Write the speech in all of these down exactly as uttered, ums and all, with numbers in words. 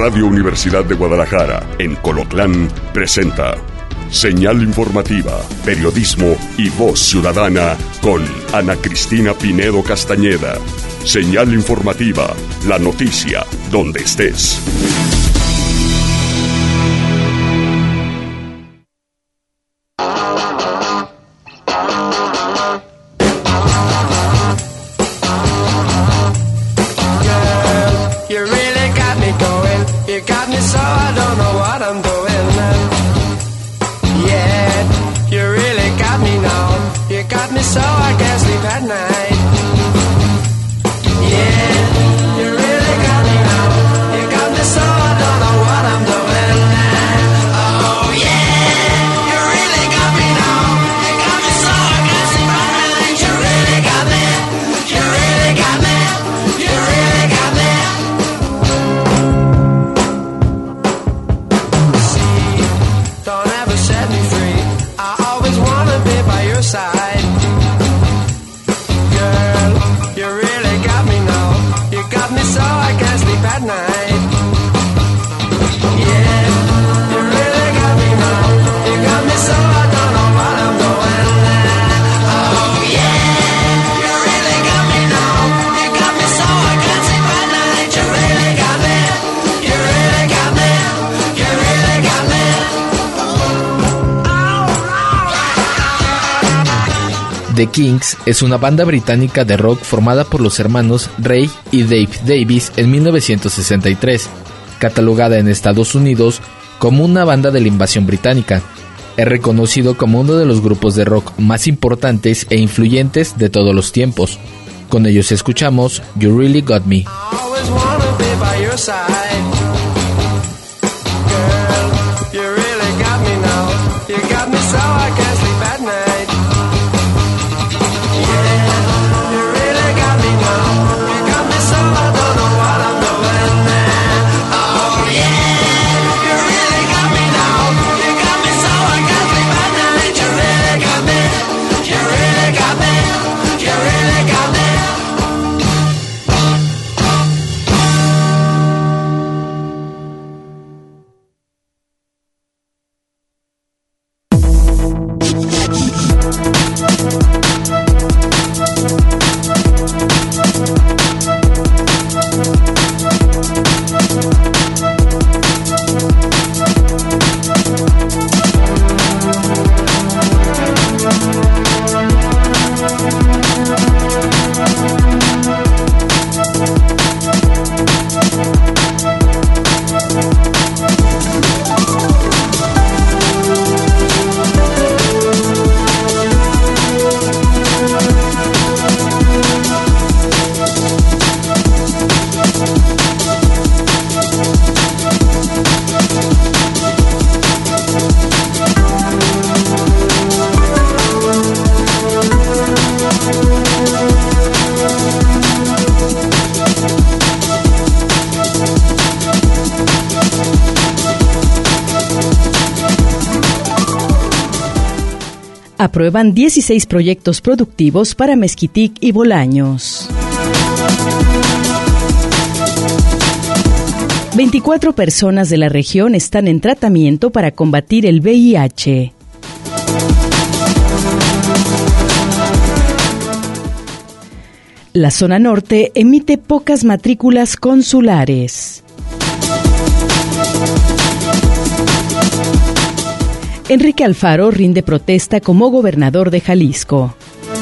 Radio Universidad de Guadalajara, en Colotlán, presenta Señal Informativa, Periodismo y Voz Ciudadana con Ana Cristina Pinedo Castañeda. Señal Informativa, la noticia donde estés. The Kinks es una banda británica de rock formada por los hermanos Ray y Dave Davis en mil novecientos sesenta y tres, catalogada en Estados Unidos como una banda de la invasión británica. Es reconocido como uno de los grupos de rock más importantes e influyentes de todos los tiempos. Con ellos escuchamos You Really Got Me. Aprueban dieciséis proyectos productivos para Mezquitic y Bolaños. veinticuatro personas de la región están en tratamiento para combatir el V I H. La zona norte emite pocas matrículas consulares. Enrique Alfaro rinde protesta como gobernador de Jalisco.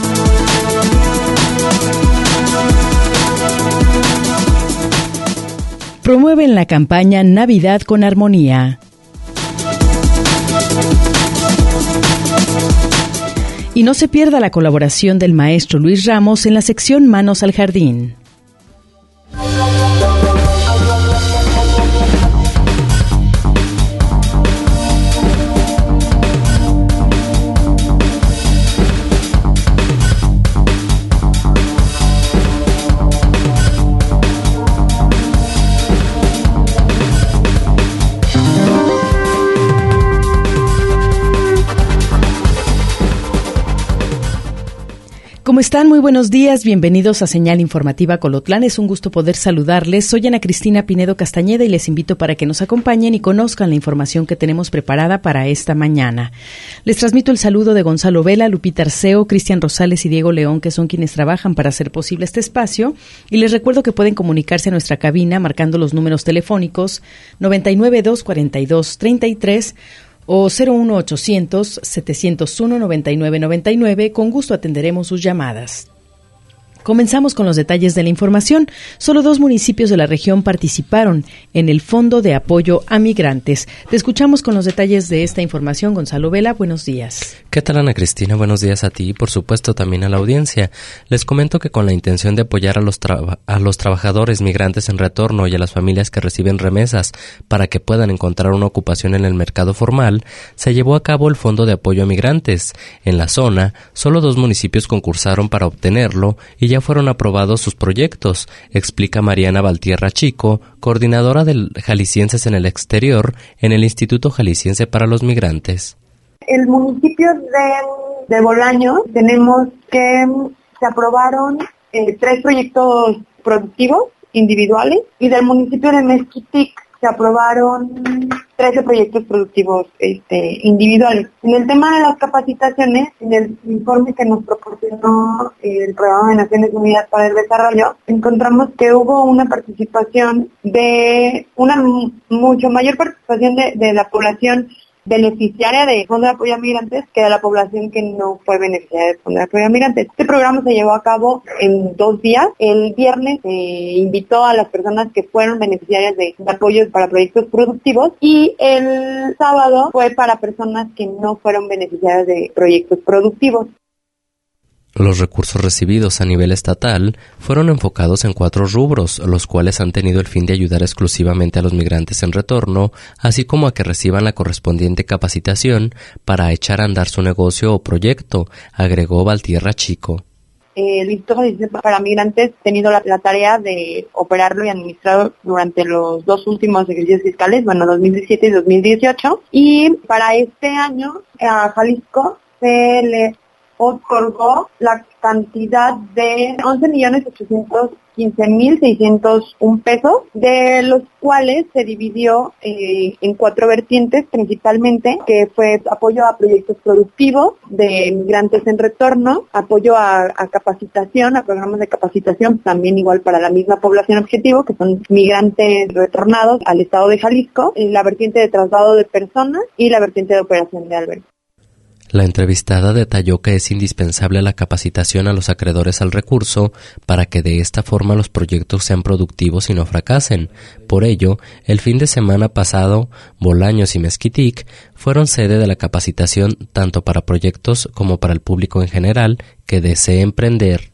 Promueven la campaña Navidad con Armonía. Y no se pierda la colaboración del maestro Luis Ramos en la sección Manos al Jardín. Como están? Muy buenos días, bienvenidos a Señal Informativa Colotlán. Es un gusto poder saludarles. Soy Ana Cristina Pinedo Castañeda y les invito para que nos acompañen y conozcan la información que tenemos preparada para esta mañana. Les transmito el saludo de Gonzalo Vela, Lupita Arceo, Cristian Rosales y Diego León, que son quienes trabajan para hacer posible este espacio. Y les recuerdo que pueden comunicarse a nuestra cabina marcando los números telefónicos noventa y nueve, dos cuarenta y dos, treinta y tres o cero uno ochocientos, setecientos uno, noventa y nueve noventa y nueve. Con gusto atenderemos sus llamadas. Comenzamos con los detalles de la información. Solo dos municipios de la región participaron en el Fondo de Apoyo a Migrantes. Te escuchamos con los detalles de esta información. Gonzalo Vela, buenos días. ¿Qué tal, Ana Cristina? Buenos días a ti y, por supuesto, también a la audiencia. Les comento que con la intención de apoyar a los, traba- a los trabajadores migrantes en retorno y a las familias que reciben remesas para que puedan encontrar una ocupación en el mercado formal, se llevó a cabo el Fondo de Apoyo a Migrantes. En la zona, solo dos municipios concursaron para obtenerlo y ya fueron aprobados sus proyectos, explica Mariana Valtierra Chico, coordinadora de Jaliscienses en el Exterior en el Instituto Jalisciense para los Migrantes. El municipio de, de Bolaños tenemos que se aprobaron eh, tres proyectos productivos individuales y del municipio de Mezquitic se aprobaron trece proyectos productivos este, individuales. En el tema de las capacitaciones, en el informe que nos proporcionó el Programa de Naciones Unidas para el Desarrollo, encontramos que hubo una participación de, una m- mucho mayor participación de, de la población beneficiaria de Fondo de Apoyo a Migrantes que de la población que no fue beneficiaria de Fondo de Apoyo a Migrantes. Este programa se llevó a cabo en dos días. El viernes se eh, invitó a las personas que fueron beneficiarias de, de apoyos para proyectos productivos y el sábado fue para personas que no fueron beneficiarias de proyectos productivos. Los recursos recibidos a nivel estatal fueron enfocados en cuatro rubros, los cuales han tenido el fin de ayudar exclusivamente a los migrantes en retorno, así como a que reciban la correspondiente capacitación para echar a andar su negocio o proyecto, agregó Valtierra Chico. El Instituto Jalisciense para Migrantes ha tenido la, la tarea de operarlo y administrarlo durante los dos últimos ejercicios fiscales, bueno, dos mil diecisiete y dos mil dieciocho, y para este año a Jalisco se le otorgó la cantidad de once millones ochocientos quince mil seiscientos un pesos, de los cuales se dividió eh, en cuatro vertientes principalmente, que fue apoyo a proyectos productivos de migrantes en retorno, apoyo a, a capacitación, a programas de capacitación, también igual para la misma población objetivo, que son migrantes retornados al estado de Jalisco, la vertiente de traslado de personas y la vertiente de operación de albergue. La entrevistada detalló que es indispensable la capacitación a los acreedores al recurso para que de esta forma los proyectos sean productivos y no fracasen. Por ello, el fin de semana pasado, Bolaños y Mezquitic fueron sede de la capacitación tanto para proyectos como para el público en general que desee emprender.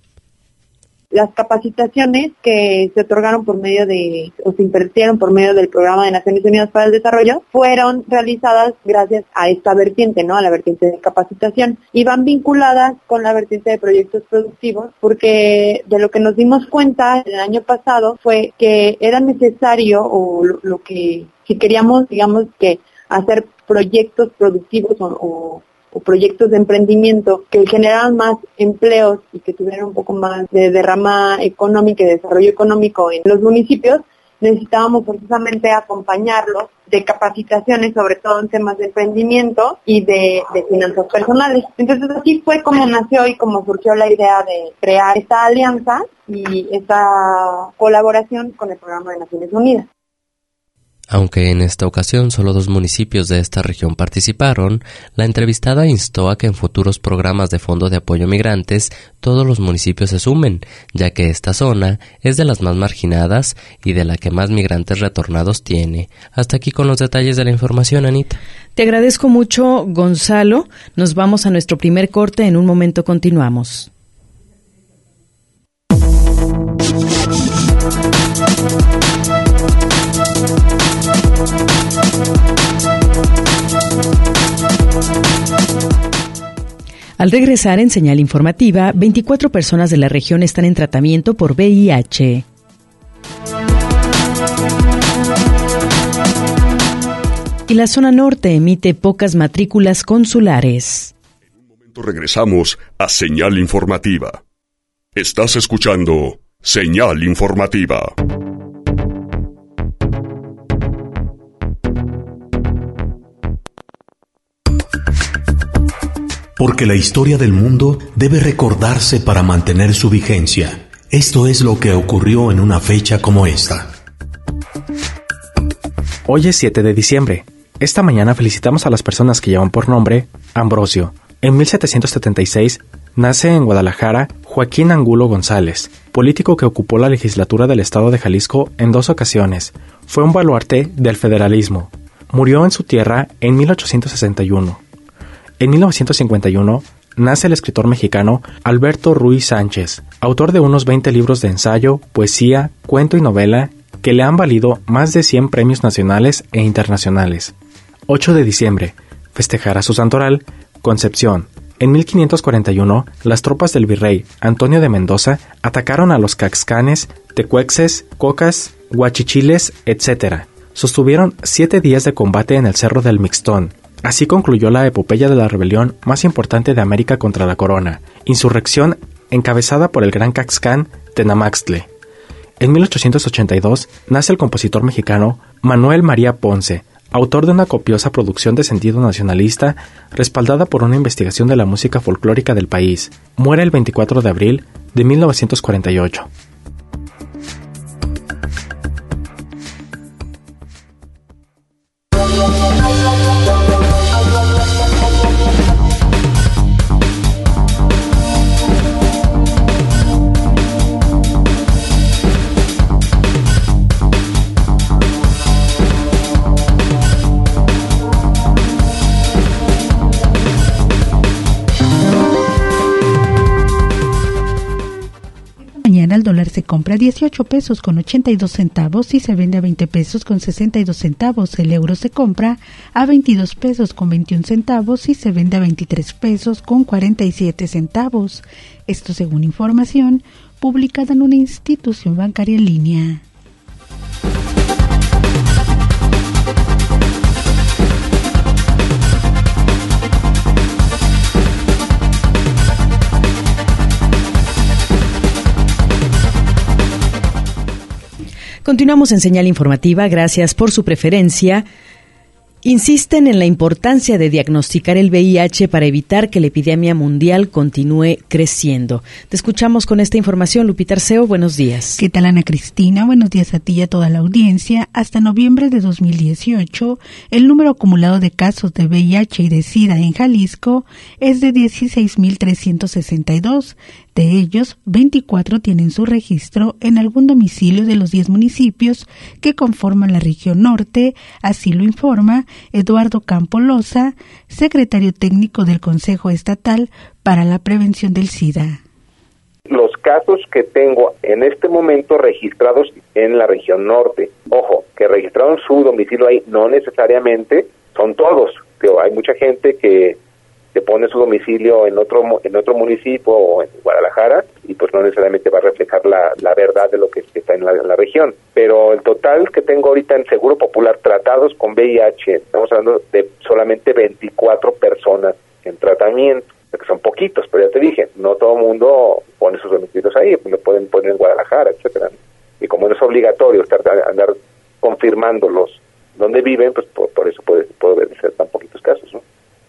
Las capacitaciones que se otorgaron por medio de, o se invirtieron por medio del Programa de Naciones Unidas para el Desarrollo, fueron realizadas gracias a esta vertiente, ¿no? A la vertiente de capacitación. Y van vinculadas con la vertiente de proyectos productivos, porque de lo que nos dimos cuenta el año pasado fue que era necesario, o lo, lo que, si queríamos, digamos, que hacer proyectos productivos o, o o proyectos de emprendimiento que generaran más empleos y que tuvieran un poco más de derrama económica y desarrollo económico en los municipios, necesitábamos forzosamente acompañarlos de capacitaciones, sobre todo en temas de emprendimiento y de, de finanzas personales. Entonces así fue como nació y como surgió la idea de crear esta alianza y esta colaboración con el Programa de Naciones Unidas. Aunque en esta ocasión solo dos municipios de esta región participaron, la entrevistada instó a que en futuros programas de Fondo de Apoyo a Migrantes todos los municipios se sumen, ya que esta zona es de las más marginadas y de la que más migrantes retornados tiene. Hasta aquí con los detalles de la información, Anita. Te agradezco mucho, Gonzalo. Nos vamos a nuestro primer corte. En un momento continuamos. Al regresar en Señal Informativa, veinticuatro personas de la región están en tratamiento por V I H. Y la zona norte emite pocas matrículas consulares. En un momento regresamos a Señal Informativa. Estás escuchando Señal Informativa. Porque la historia del mundo debe recordarse para mantener su vigencia. Esto es lo que ocurrió en una fecha como esta. Hoy es siete de diciembre. Esta mañana felicitamos a las personas que llevan por nombre Ambrosio. En mil setecientos setenta y seis nace en Guadalajara Joaquín Angulo González, político que ocupó la legislatura del estado de Jalisco en dos ocasiones. Fue un baluarte del federalismo. Murió en su tierra en mil ochocientos sesenta y uno. En mil novecientos cincuenta y uno nace el escritor mexicano Alberto Ruiz Sánchez, autor de unos veinte libros de ensayo, poesía, cuento y novela que le han valido más de cien premios nacionales e internacionales. ocho de diciembre, festejará su santoral, Concepción. En mil quinientos cuarenta y uno, las tropas del virrey Antonio de Mendoza atacaron a los caxcanes, tecuexes, cocas, huachichiles, etcétera. Sostuvieron siete días de combate en el Cerro del Mixtón. Así concluyó la epopeya de la rebelión más importante de América contra la corona, insurrección encabezada por el gran caxcán Tenamaxtle. En mil ochocientos ochenta y dos nace el compositor mexicano Manuel María Ponce, autor de una copiosa producción de sentido nacionalista respaldada por una investigación de la música folclórica del país. Muere el veinticuatro de abril de mil novecientos cuarenta y ocho. El dólar se compra a dieciocho pesos con ochenta y dos centavos y se vende a veinte pesos con sesenta y dos centavos. El euro se compra a veintidós pesos con veintiún centavos y se vende a veintitrés pesos con cuarenta y siete centavos. Esto según información publicada en una institución bancaria en línea. Continuamos en Señal Informativa, gracias por su preferencia. Insisten en la importancia de diagnosticar el V I H para evitar que la epidemia mundial continúe creciendo. Te escuchamos con esta información, Lupita Arceo, buenos días. ¿Qué tal, Ana Cristina? Buenos días a ti y a toda la audiencia. Hasta noviembre de dos mil dieciocho, el número acumulado de casos de V I H y de SIDA en Jalisco es de dieciséis mil trescientos sesenta y dos. De ellos, veinticuatro tienen su registro en algún domicilio de los diez municipios que conforman la región norte, así lo informa Eduardo Campo Loza, secretario técnico del Consejo Estatal para la Prevención del SIDA. Los casos que tengo en este momento registrados en la región norte, ojo, que registraron su domicilio ahí, no necesariamente son todos, que hay mucha gente que se pone su domicilio en otro en otro municipio o en Guadalajara y pues no necesariamente va a reflejar la, la verdad de lo que está en la, en la región. Pero el total que tengo ahorita en Seguro Popular tratados con V I H, estamos hablando de solamente veinticuatro personas en tratamiento, que son poquitos, pero ya te dije, no todo el mundo pone sus domicilios ahí, pues lo pueden poner en Guadalajara, etcétera. Y como no es obligatorio estar andar confirmándolos donde viven, pues por, por eso puede, puede ser tan poquitos casos, ¿no?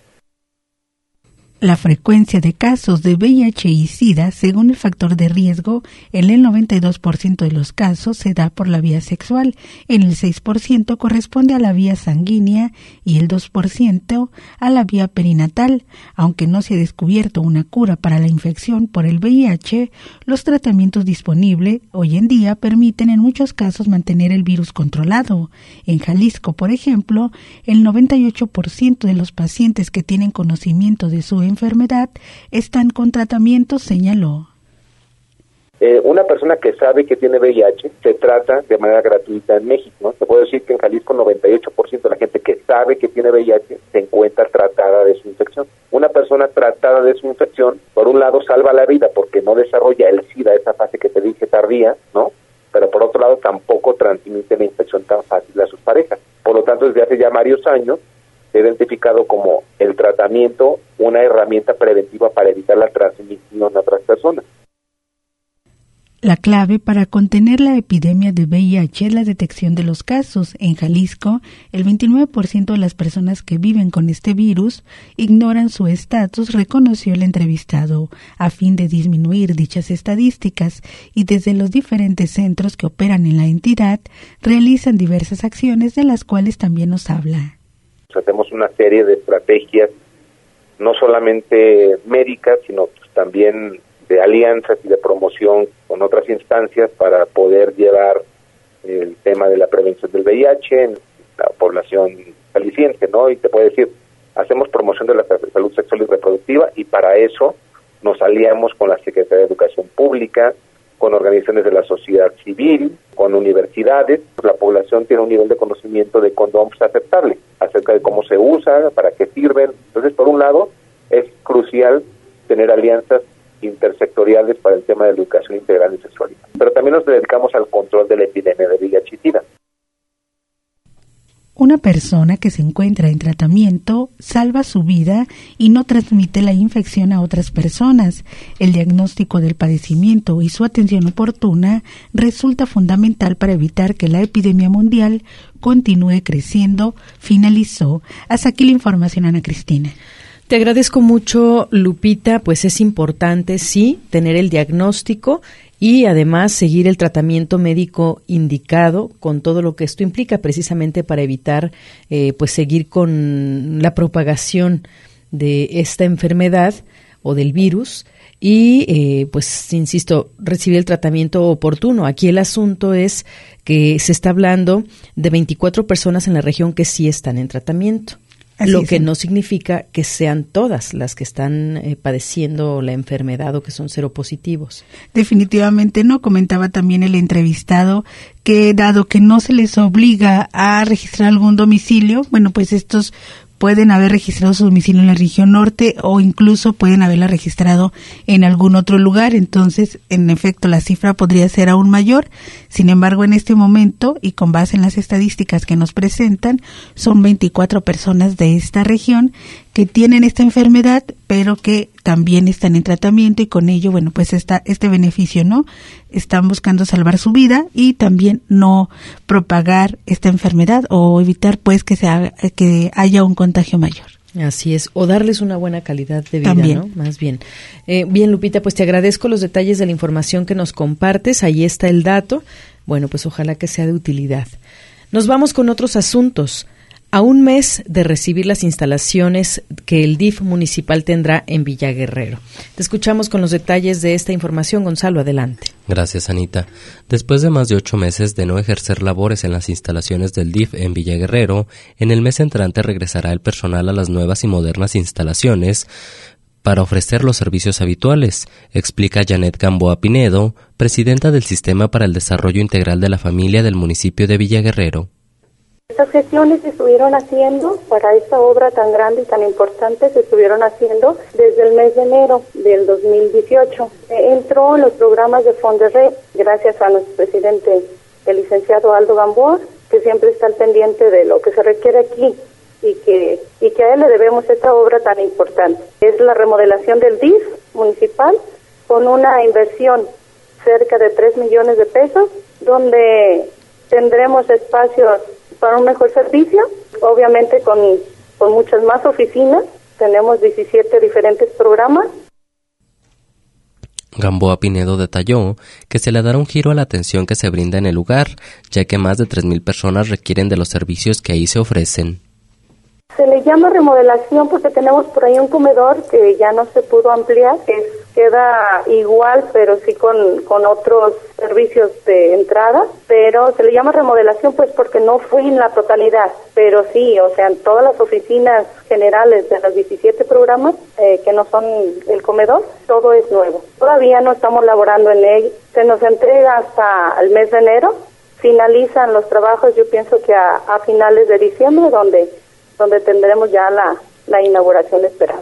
La frecuencia de casos de V I H y SIDA, según el factor de riesgo, en el noventa y dos por ciento de los casos se da por la vía sexual, en el seis por ciento corresponde a la vía sanguínea y el dos por ciento a la vía perinatal. Aunque no se ha descubierto una cura para la infección por el V I H, los tratamientos disponibles hoy en día permiten en muchos casos mantener el virus controlado. En Jalisco, por ejemplo, el noventa y ocho por ciento de los pacientes que tienen conocimiento de su enfermedad están con tratamiento, señaló. Eh, una persona que sabe que tiene V I H se trata de manera gratuita en México, ¿no? Te puedo decir que en Jalisco noventa y ocho por ciento de la gente que sabe que tiene V I H se encuentra tratada de su infección. Una persona tratada de su infección, por un lado salva la vida porque no desarrolla el SIDA, esa fase que te dije tardía, ¿no? Pero por otro lado tampoco transmite la infección tan fácil a sus parejas. Por lo tanto, desde hace ya varios años se ha identificado como el tratamiento una herramienta preventiva para evitar la transmisión a otras personas. La clave para contener la epidemia de V I H es la detección de los casos. En Jalisco, el veintinueve por ciento de las personas que viven con este virus ignoran su estatus, reconoció el entrevistado, a fin de disminuir dichas estadísticas, y desde los diferentes centros que operan en la entidad realizan diversas acciones de las cuales también nos habla. Hacemos una serie de estrategias, no solamente médicas, sino pues también de alianzas y de promoción con otras instancias para poder llevar el tema de la prevención del V I H en la población jalisciense, ¿no? Y te puedo decir, hacemos promoción de la salud sexual y reproductiva, y para eso nos aliamos con la Secretaría de Educación Pública, con organizaciones de la sociedad civil, con universidades. La población tiene un nivel de conocimiento de condoms aceptable, acerca de cómo se usa, para qué sirven. Entonces, por un lado, es crucial tener alianzas intersectoriales para el tema de la educación integral y sexualidad. Pero también nos dedicamos al control de la epidemia de V I H y SIDA. Una persona que se encuentra en tratamiento salva su vida y no transmite la infección a otras personas. El diagnóstico del padecimiento y su atención oportuna resulta fundamental para evitar que la epidemia mundial continúe creciendo, finalizó. Hasta aquí la información, Ana Cristina. Te agradezco mucho, Lupita, pues es importante, sí, tener el diagnóstico y además seguir el tratamiento médico indicado con todo lo que esto implica, precisamente para evitar eh, pues seguir con la propagación de esta enfermedad o del virus y eh, pues insisto, recibir el tratamiento oportuno. Aquí el asunto es que se está hablando de veinticuatro personas en la región que sí están en tratamiento. Así lo es, que no significa que sean todas las que están eh, padeciendo la enfermedad o que son seropositivos. Definitivamente no. Comentaba también el entrevistado que dado que no se les obliga a registrar algún domicilio, bueno, pues estos pueden haber registrado su domicilio en la región norte o incluso pueden haberla registrado en algún otro lugar. Entonces, en efecto, la cifra podría ser aún mayor. Sin embargo, en este momento, y con base en las estadísticas que nos presentan, son veinticuatro personas de esta región que tienen esta enfermedad, pero que también están en tratamiento y con ello, bueno, pues está este beneficio, ¿no? Están buscando salvar su vida y también no propagar esta enfermedad o evitar, pues, que se haga, que haya un contagio mayor. Así es, o darles una buena calidad de vida, también, ¿no? Más bien. Eh, bien, Lupita, pues te agradezco los detalles de la información que nos compartes. Ahí está el dato. Bueno, pues ojalá que sea de utilidad. Nos vamos con otros asuntos. A un mes de recibir las instalaciones que el D I F municipal tendrá en Villa Guerrero. Te escuchamos con los detalles de esta información. Gonzalo, adelante. Gracias, Anita. Después de más de ocho meses de no ejercer labores en las instalaciones del D I F en Villa Guerrero, en el mes entrante regresará el personal a las nuevas y modernas instalaciones para ofrecer los servicios habituales, explica Janet Gamboa Pinedo, presidenta del Sistema para el Desarrollo Integral de la Familia del municipio de Villa Guerrero. Estas gestiones se estuvieron haciendo para esta obra tan grande y tan importante, se estuvieron haciendo desde el mes de enero del dos mil dieciocho. Eh, entró en los programas de Fonderred, gracias a nuestro presidente, el licenciado Aldo Gamboa, que siempre está al pendiente de lo que se requiere aquí y que y que a él le debemos esta obra tan importante. Es la remodelación del D I F municipal con una inversión cerca de tres millones de pesos, donde tendremos espacios para un mejor servicio, obviamente con, con muchas más oficinas. Tenemos diecisiete diferentes programas. Gamboa Pinedo detalló que se le dará un giro a la atención que se brinda en el lugar, ya que más de tres mil personas requieren de los servicios que ahí se ofrecen. Se le llama remodelación porque tenemos por ahí un comedor que ya no se pudo ampliar, que es, queda igual, pero sí con, con otros servicios de entrada, pero se le llama remodelación pues porque no fue en la totalidad, pero sí, o sea, en todas las oficinas generales de los diecisiete programas, eh, que no son el comedor, todo es nuevo. Todavía no estamos laborando en él, se nos entrega hasta el mes de enero, finalizan los trabajos, yo pienso que a, a finales de diciembre, donde donde tendremos ya la, la inauguración esperada.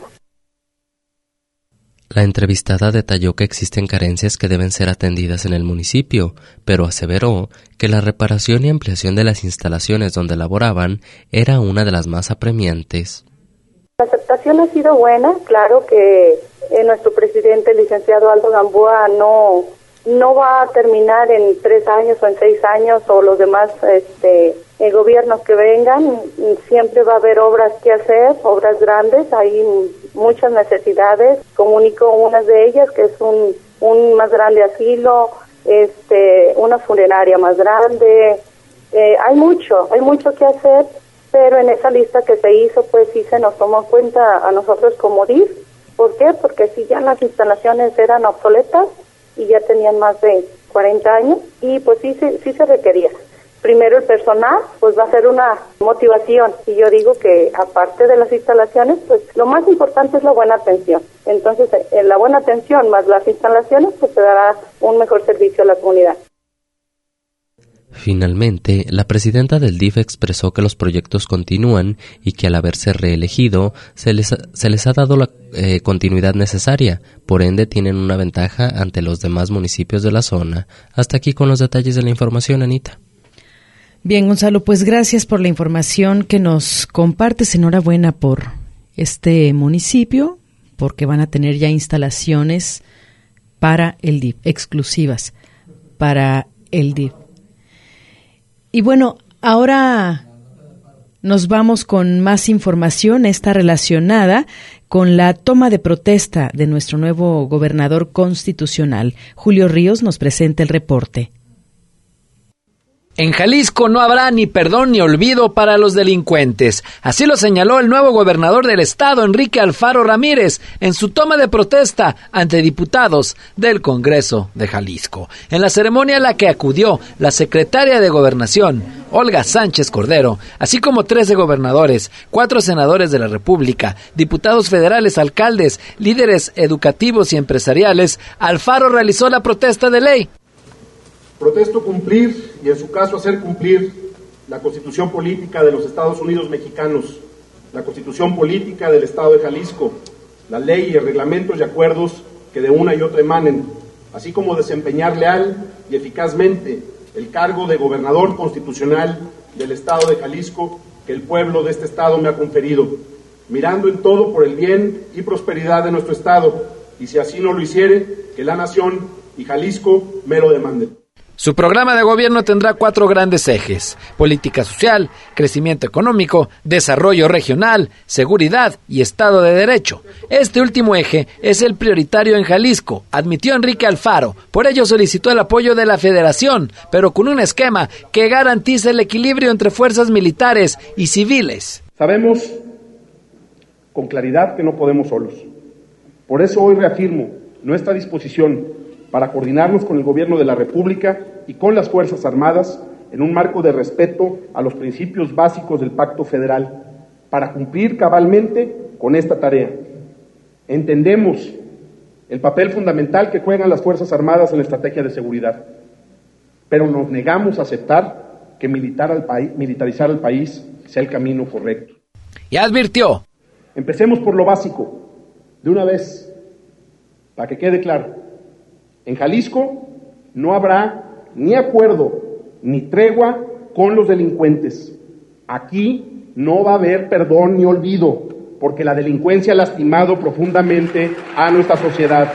La entrevistada detalló que existen carencias que deben ser atendidas en el municipio, pero aseveró que la reparación y ampliación de las instalaciones donde laboraban era una de las más apremiantes. La aceptación ha sido buena, claro que eh, nuestro presidente, el licenciado Aldo Gamboa, no, no va a terminar en tres años o en seis años o los demás este, eh, gobiernos que vengan. Siempre va a haber obras que hacer, obras grandes, hay muchas necesidades. Comunico unas de ellas, que es un, un más grande asilo, este, una funeraria más grande. Eh, hay mucho, hay mucho que hacer, pero en esa lista que se hizo, pues sí se nos tomó en cuenta a nosotros como D I F. ¿Por qué? Porque si ya las instalaciones eran obsoletas y ya tenían más de cuarenta años, y pues sí, sí, sí se requería. Primero el personal, pues va a ser una motivación, y yo digo que aparte de las instalaciones, pues lo más importante es la buena atención. Entonces, en la buena atención más las instalaciones, pues se dará un mejor servicio a la comunidad. Finalmente, la presidenta del D I F expresó que los proyectos continúan y que al haberse reelegido se les ha, se les ha dado la eh, continuidad necesaria, por ende tienen una ventaja ante los demás municipios de la zona. Hasta aquí con los detalles de la información, Anita. Bien, Gonzalo, pues gracias por la información que nos compartes. Enhorabuena por este municipio, porque van a tener ya instalaciones para el D I F, exclusivas para el D I F. Y bueno, ahora nos vamos con más información, esta relacionada con la toma de protesta de nuestro nuevo gobernador constitucional. Julio Ríos nos presenta el reporte. En Jalisco no habrá ni perdón ni olvido para los delincuentes. Así lo señaló el nuevo gobernador del estado, Enrique Alfaro Ramírez, en su toma de protesta ante diputados del Congreso de Jalisco. En la ceremonia a la que acudió la secretaria de Gobernación, Olga Sánchez Cordero, así como trece gobernadores, cuatro senadores de la República, diputados federales, alcaldes, líderes educativos y empresariales, Alfaro realizó la protesta de ley. Protesto cumplir, y en su caso hacer cumplir, la Constitución Política de los Estados Unidos Mexicanos, la Constitución Política del Estado de Jalisco, la ley y reglamentos y acuerdos que de una y otra emanen, así como desempeñar leal y eficazmente el cargo de gobernador constitucional del Estado de Jalisco que el pueblo de este Estado me ha conferido, mirando en todo por el bien y prosperidad de nuestro Estado, y si así no lo hiciere, que la nación y Jalisco me lo demanden. Su programa de gobierno tendrá cuatro grandes ejes: política social, crecimiento económico, desarrollo regional, seguridad y Estado de Derecho. Este último eje es el prioritario en Jalisco, admitió Enrique Alfaro. Por ello solicitó el apoyo de la Federación, pero con un esquema que garantice el equilibrio entre fuerzas militares y civiles. Sabemos con claridad que no podemos solos. Por eso hoy reafirmo nuestra disposición para coordinarnos con el Gobierno de la República y con las Fuerzas Armadas en un marco de respeto a los principios básicos del Pacto Federal, para cumplir cabalmente con esta tarea. Entendemos el papel fundamental que juegan las Fuerzas Armadas en la estrategia de seguridad, pero nos negamos a aceptar que militar al país, militarizar al país sea el camino correcto. Y advirtió: empecemos por lo básico, de una vez, para que quede claro. En Jalisco no habrá ni acuerdo ni tregua con los delincuentes. Aquí no va a haber perdón ni olvido, porque la delincuencia ha lastimado profundamente a nuestra sociedad.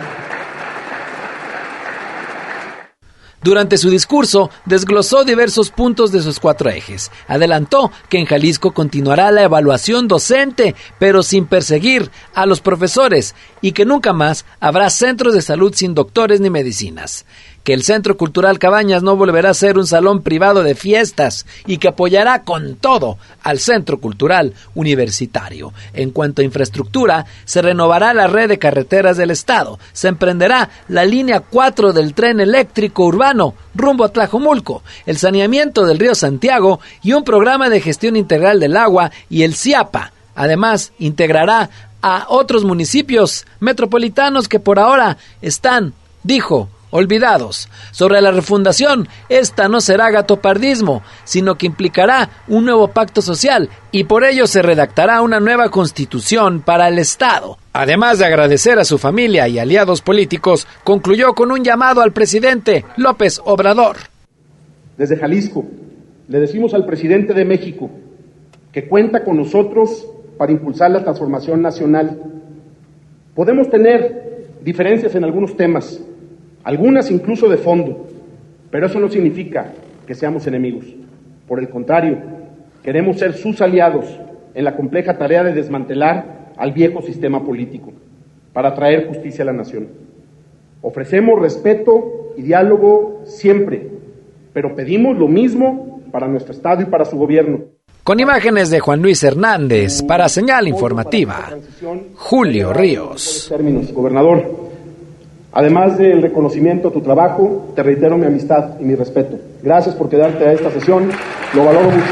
Durante su discurso, desglosó diversos puntos de sus cuatro ejes. Adelantó que en Jalisco continuará la evaluación docente, pero sin perseguir a los profesores, y que nunca más habrá centros de salud sin doctores ni medicinas. Que el Centro Cultural Cabañas no volverá a ser un salón privado de fiestas y que apoyará con todo al Centro Cultural Universitario. En cuanto a infraestructura, se renovará la red de carreteras del Estado, se emprenderá la línea cuatro del tren eléctrico urbano rumbo a Tlajomulco, el saneamiento del río Santiago y un programa de gestión integral del agua y el CIAPA. Además, integrará a otros municipios metropolitanos que por ahora están, dijo, olvidados. Sobre la refundación, esta no será gatopardismo, sino que implicará un nuevo pacto social y por ello se redactará una nueva constitución para el Estado. Además de agradecer a su familia y aliados políticos, concluyó con un llamado al presidente López Obrador. Desde Jalisco, le decimos al presidente de México que cuenta con nosotros para impulsar la transformación nacional. Podemos tener diferencias en algunos temas, algunas incluso de fondo, pero eso no significa que seamos enemigos. Por el contrario, queremos ser sus aliados en la compleja tarea de desmantelar al viejo sistema político para traer justicia a la nación. Ofrecemos respeto y diálogo siempre, pero pedimos lo mismo para nuestro Estado y para su gobierno. Con imágenes de Juan Luis Hernández, para Señal Informativa, Julio Ríos. Términos, gobernador, además del reconocimiento a tu trabajo, te reitero mi amistad y mi respeto. Gracias por quedarte a esta sesión, lo valoro mucho.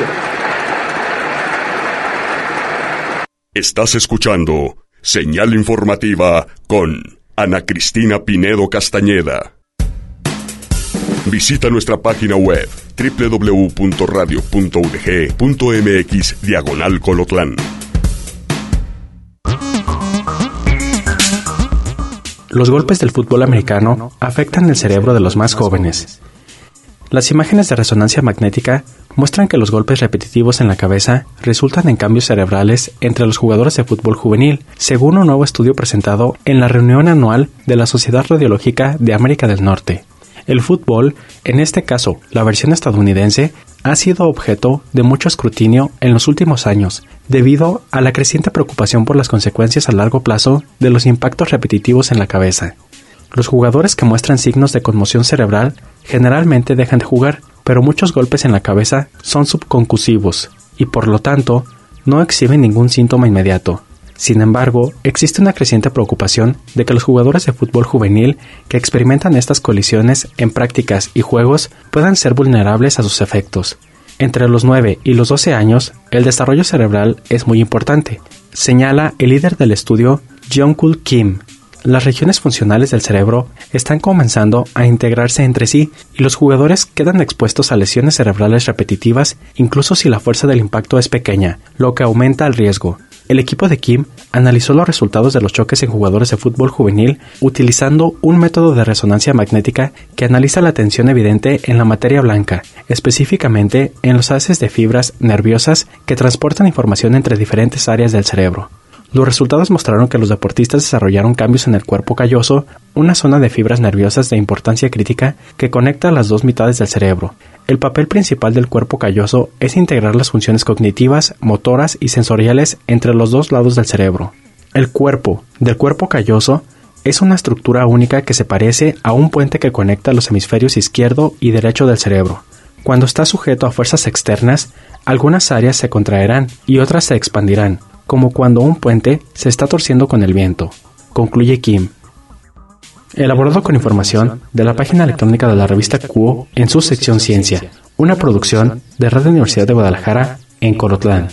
Estás escuchando Señal Informativa con Ana Cristina Pinedo Castañeda. Visita nuestra página web doble u doble u doble u punto radio punto u d g punto m x diagonal Colotlán. Los golpes del fútbol americano afectan el cerebro de los más jóvenes. Las imágenes de resonancia magnética muestran que los golpes repetitivos en la cabeza resultan en cambios cerebrales entre los jugadores de fútbol juvenil, según un nuevo estudio presentado en la reunión anual de la Sociedad Radiológica de América del Norte. El fútbol, en este caso la versión estadounidense, ha sido objeto de mucho escrutinio en los últimos años, debido a la creciente preocupación por las consecuencias a largo plazo de los impactos repetitivos en la cabeza. Los jugadores que muestran signos de conmoción cerebral generalmente dejan de jugar, pero muchos golpes en la cabeza son subconcusivos y por lo tanto no exhiben ningún síntoma inmediato. Sin embargo, existe una creciente preocupación de que los jugadores de fútbol juvenil que experimentan estas colisiones en prácticas y juegos puedan ser vulnerables a sus efectos. Entre los nueve y los doce años, el desarrollo cerebral es muy importante, señala el líder del estudio, Jong-Kul Kim. Las regiones funcionales del cerebro están comenzando a integrarse entre sí y los jugadores quedan expuestos a lesiones cerebrales repetitivas incluso si la fuerza del impacto es pequeña, lo que aumenta el riesgo. El equipo de Kim analizó los resultados de los choques en jugadores de fútbol juvenil utilizando un método de resonancia magnética que analiza la tensión evidente en la materia blanca, específicamente en los haces de fibras nerviosas que transportan información entre diferentes áreas del cerebro. Los resultados mostraron que los deportistas desarrollaron cambios en el cuerpo calloso, una zona de fibras nerviosas de importancia crítica que conecta las dos mitades del cerebro. El papel principal del cuerpo calloso es integrar las funciones cognitivas, motoras y sensoriales entre los dos lados del cerebro. El cuerpo del cuerpo calloso es una estructura única que se parece a un puente que conecta los hemisferios izquierdo y derecho del cerebro. Cuando está sujeto a fuerzas externas, algunas áreas se contraerán y otras se expandirán, como cuando un puente se está torciendo con el viento, concluye Kim. Elaborado con información de la página electrónica de la revista Cuo en su sección Ciencia, una producción de Radio Universidad de Guadalajara en Colotlán.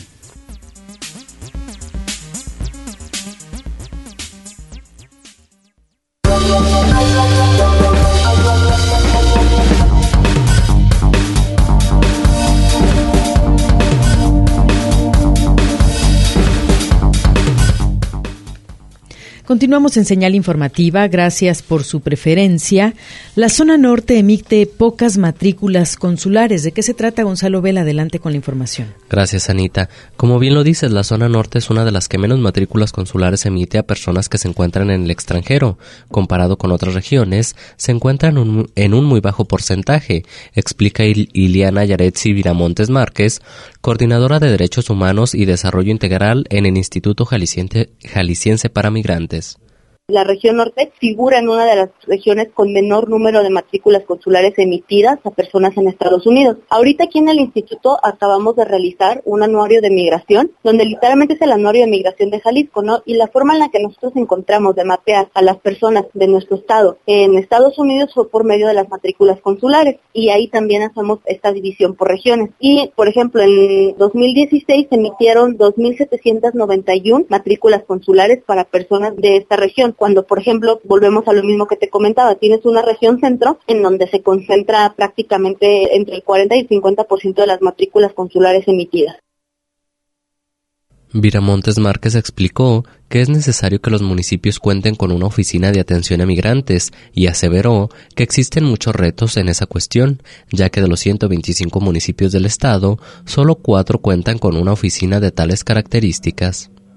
Continuamos en Señal Informativa, gracias por su preferencia. La zona norte emite pocas matrículas consulares. ¿De qué se trata, Gonzalo Vela? Adelante con la información. Gracias, Anita. Como bien lo dices, la zona norte es una de las que menos matrículas consulares emite a personas que se encuentran en el extranjero. Comparado con otras regiones, se encuentran un, en un muy bajo porcentaje, explica Il- Iliana Yaretsi Viramontes Márquez, coordinadora de Derechos Humanos y Desarrollo Integral en el Instituto Jalisciense, Jalisciense para Migrantes. La región norte figura en una de las regiones con menor número de matrículas consulares emitidas a personas en Estados Unidos. Ahorita aquí en el instituto acabamos de realizar un anuario de migración, donde literalmente es el anuario de migración de Jalisco, ¿no? Y la forma en la que nosotros encontramos de mapear a las personas de nuestro estado en Estados Unidos fue por medio de las matrículas consulares, y ahí también hacemos esta división por regiones. Y, por ejemplo, en dos mil dieciséis se emitieron dos mil setecientas noventa y una matrículas consulares para personas de esta región. Cuando, por ejemplo, volvemos a lo mismo que te comentaba, tienes una región centro en donde se concentra prácticamente entre el cuarenta y el cincuenta por ciento de las matrículas consulares emitidas. Viramontes Márquez explicó que es necesario que los municipios cuenten con una oficina de atención a migrantes y aseveró que existen muchos retos en esa cuestión, ya que de los ciento veinticinco municipios del estado, solo cuatro cuentan con una oficina de tales características.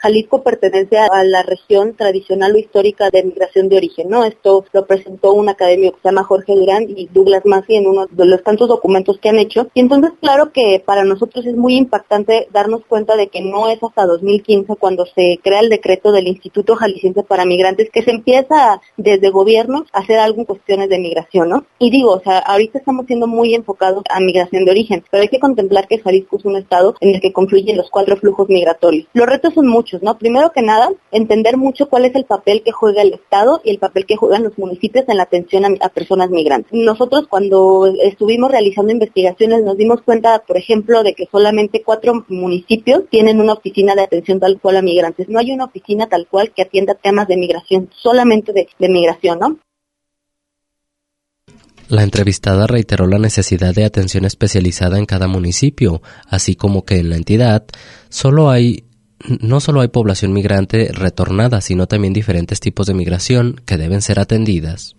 Jalisco pertenece a la región tradicional o histórica de migración de origen, ¿no? Esto lo presentó un académico que se llama Jorge Durán y Douglas Massey en uno de los tantos documentos que han hecho. Y entonces, claro que para nosotros es muy impactante darnos cuenta de que no es hasta dos mil quince cuando se crea el decreto del Instituto Jalisciense para Migrantes que se empieza desde gobierno a hacer algo en cuestiones de migración, ¿no? Y digo, o sea, ahorita estamos siendo muy enfocados a migración de origen, pero hay que contemplar que Jalisco es un estado en el que confluyen los cuatro flujos migratorios. Los retos son muchos, ¿no? Primero que nada, entender mucho cuál es el papel que juega el estado y el papel que juegan los municipios en la atención a, a personas migrantes. Nosotros cuando estuvimos realizando investigaciones nos dimos cuenta, por ejemplo, de que solamente cuatro municipios tienen una oficina de atención tal cual a migrantes. No hay una oficina tal cual que atienda temas de migración, solamente de, de migración, ¿no? La entrevistada reiteró la necesidad de atención especializada en cada municipio, así como que en la entidad solo hay, no solo hay población migrante retornada, sino también diferentes tipos de migración que deben ser atendidas.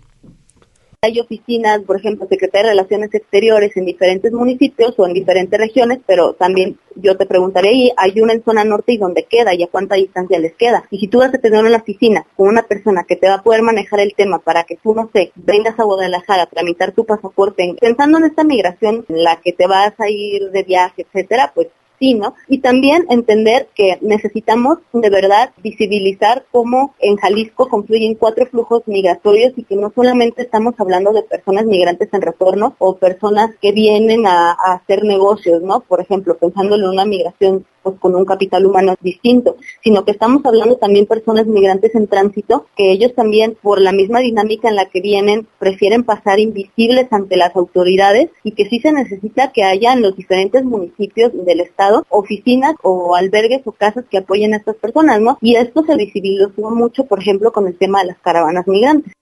Hay oficinas, por ejemplo, Secretaría de Relaciones Exteriores en diferentes municipios o en diferentes regiones, pero también yo te preguntaré ahí, hay una en zona norte y dónde queda y a cuánta distancia les queda. Y si tú vas a tener una oficina con una persona que te va a poder manejar el tema para que tú, no sé, vengas a Guadalajara a tramitar tu pasaporte, pensando en esta migración en la que te vas a ir de viaje, etcétera, pues sí, ¿no? Y también entender que necesitamos de verdad visibilizar cómo en Jalisco confluyen cuatro flujos migratorios y que no solamente estamos hablando de personas migrantes en retorno o personas que vienen a, a hacer negocios, ¿no? Por ejemplo, pensando en una migración pues con un capital humano distinto, sino que estamos hablando también personas migrantes en tránsito, que ellos también, por la misma dinámica en la que vienen, prefieren pasar invisibles ante las autoridades y que sí se necesita que haya en los diferentes municipios del estado oficinas o albergues o casas que apoyen a estas personas, ¿no? Y esto se visibilizó mucho, por ejemplo, con el tema de las caravanas migrantes.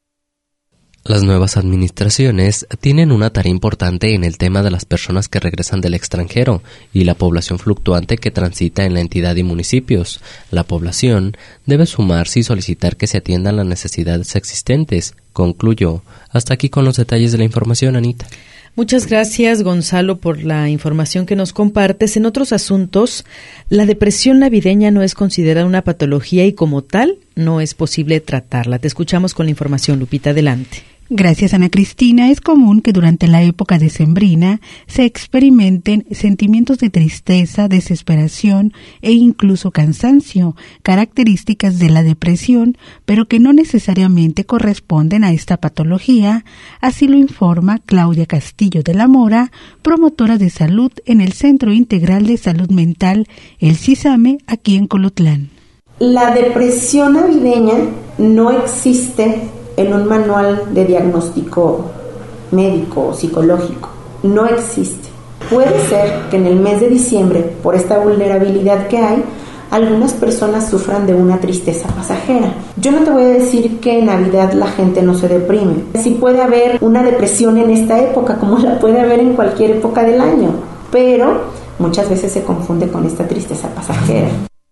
Las nuevas administraciones tienen una tarea importante en el tema de las personas que regresan del extranjero y la población fluctuante que transita en la entidad y municipios. La población debe sumarse y solicitar que se atiendan las necesidades existentes. Concluyó. Hasta aquí con los detalles de la información, Anita. Muchas gracias, Gonzalo, por la información que nos compartes. En otros asuntos, la depresión navideña no es considerada una patología y como tal no es posible tratarla. Te escuchamos con la información, Lupita, adelante. Gracias, Ana Cristina. Es común que durante la época decembrina se experimenten sentimientos de tristeza, desesperación e incluso cansancio, características de la depresión, pero que no necesariamente corresponden a esta patología. Así lo informa Claudia Castillo de la Mora, promotora de salud en el Centro Integral de Salud Mental, el CISAME, aquí en Colotlán. La depresión navideña no existe en un manual de diagnóstico médico o psicológico. No existe. Puede ser que en el mes de diciembre, por esta vulnerabilidad que hay, algunas personas sufran de una tristeza pasajera. Yo no te voy a decir que en Navidad la gente no se deprime. Sí puede haber una depresión en esta época, como la puede haber en cualquier época del año, pero muchas veces se confunde con esta tristeza pasajera.